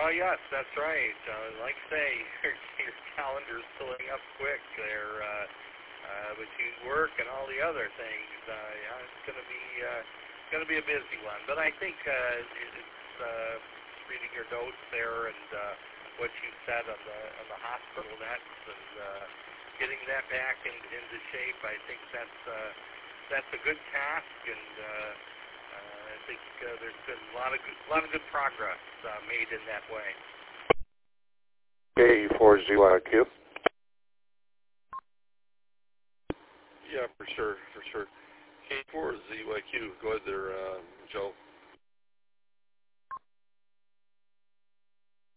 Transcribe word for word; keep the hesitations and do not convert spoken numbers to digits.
Well, yes, that's right. Uh, like I say, your, your calendar's filling up quick there uh, uh, between work and all the other things. Uh, yeah, it's going to be uh, going to be a busy one. But I think uh, it's uh, reading your notes there and uh, what you said on the on the hospital nets and uh, getting that back in, into shape. I think that's uh, that's a good task and. Uh, Uh, I think uh, there's been a lot of good, a lot of good progress uh, made in that way. K four Z Y Q. Yeah, for sure, for sure. K four Z Y Q. Go ahead there, uh, Joe.